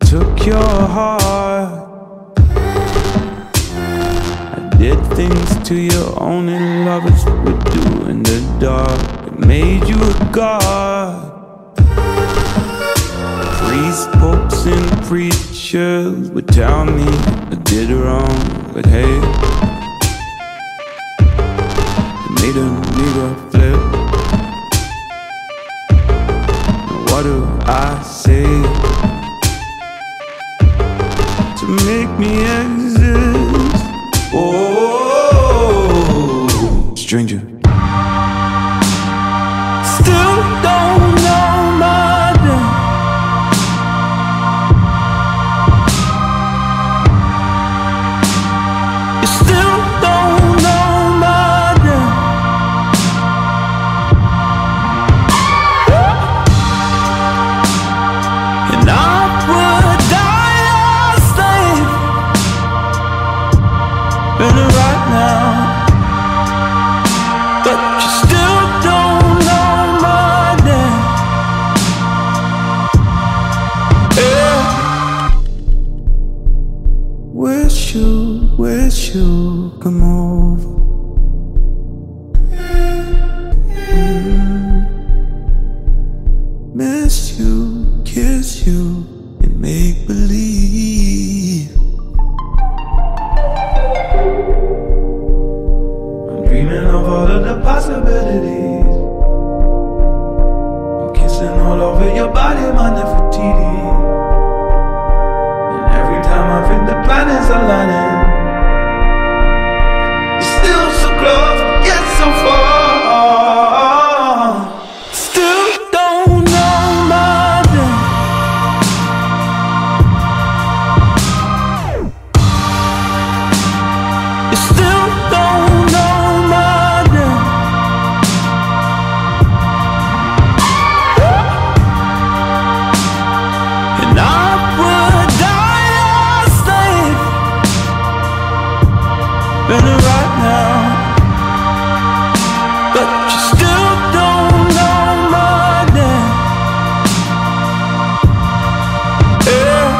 took your heart. I did things to you only lovers would do in the dark. It made you a god. Priests, popes, and preachers would tell me I did wrong, but hey, it made a nigga flip. Now what do I say to make me exist? Oh, stranger. Still don't know my name. You still don't know my name. And I would die a slave in it right now, but you still don't know my name. Yeah. Wish you come over. Miss you, kiss you, and make believe. I'm dreaming of all of the possibilities. I'm kissing all over your body, my Nefertiti. And every time I think the planets are aligning, you're still so close, yet so far. Still don't know my name. You still don't know my name. And I would die a slave in it right now, but you still don't know my name. Yeah.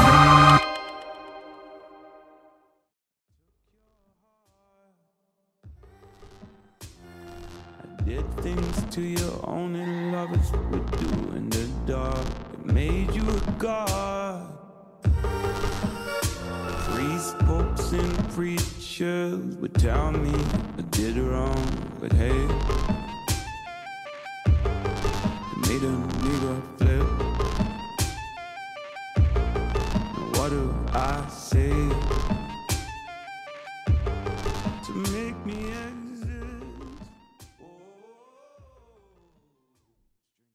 I did things to you only lovers would do in the dark. It made you a god. Priests, popes, and preachers would tell me I did wrong, but hey, it made a nigga flip. Now what do I say to make me exist?